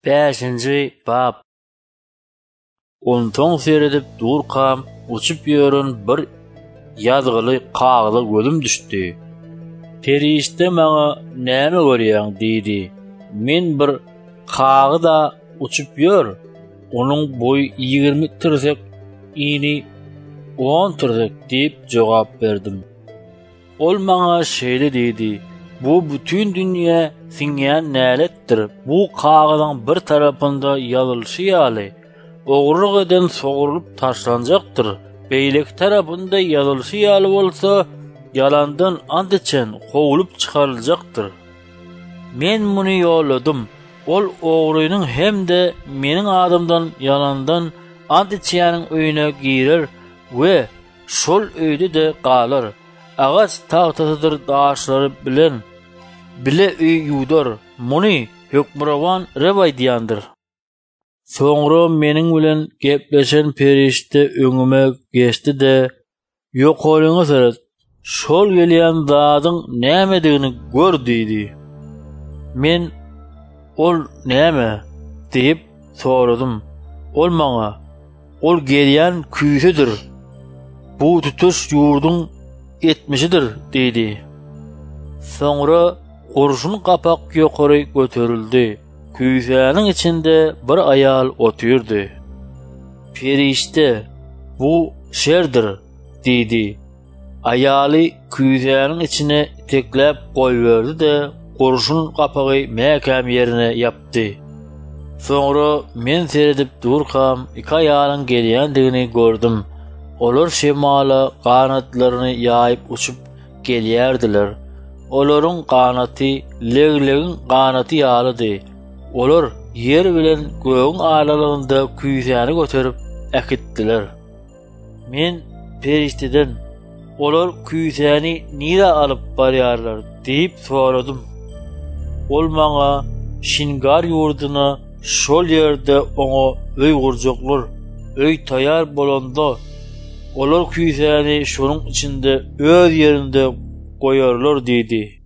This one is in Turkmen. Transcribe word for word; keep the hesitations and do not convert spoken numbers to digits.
beşinji bab. Ontoň seredip durkam, uçup ýörün bir ýazgyly kagly gözüm düşdi. Perişte maňa näme görýäň diýdi. Men bir kagy da uçup ýör. Onuň boýy ýygrimi tirsek, ýyny on tirsek diýip jogap berdim. Ol maňa şeýle diýdi. Bu bütün dünýä siňýän näletdir. Bu kagyň bir tarapynda ýazylşy ýaly ogurlyk eden sogurulyp taşlanjakdyr. Beýlek tarapynda ýazylşy ýaly bolsa, yalandan andyçen gowulup çykaryljakdyr. Men muny ýoladym. Ol ogrunyň hemde meniň adamdan yalandan andyçyanyň öýüne girer we şol öýde de galar. Agaç tagtasydyr daşlary bilen bile öý ýudar. Muny hökmürawan Rebay diýandyr. Soňra meniň bilen gepleşen perişte öňüme geçdi de ýokalyňy seret. Şol gelýän zadyň nämedigini gör diýdi. Men ol näme diýip soradym. Ol maňa ol gelýän küýsedir. Bu tutuş ýurduň etmişidir diýdi. Soňra gorşun kapak ýokary göterildi. Küýseniň içinde bir aýal oturdy. Perişte bu şerdir diýdi. Aýaly küýseniň içine tekläp goýberdi de gorşun kapagy mäkäm ýerine ýapdy. Soňra men seredip durkam, iki aýalyň gelýändigini gördüm. Olar şemala kanatlaryny ýaýyp uçup gelýärdiler. Olaryň kanaty leglegiň kanaty ýalydy. Olar ýer bilen göğüň aralygynda küýseni göterip äkitdiler. Men perişteden olar küýseni nire alyp barýarlar diýip soradym. Ol maňa Şingar ýurduna şol ýerde oňa öý gurjaklar. Öý taýar bolanda olar küýseni şonuň içinde öz ýerinde goýarlar diýdi.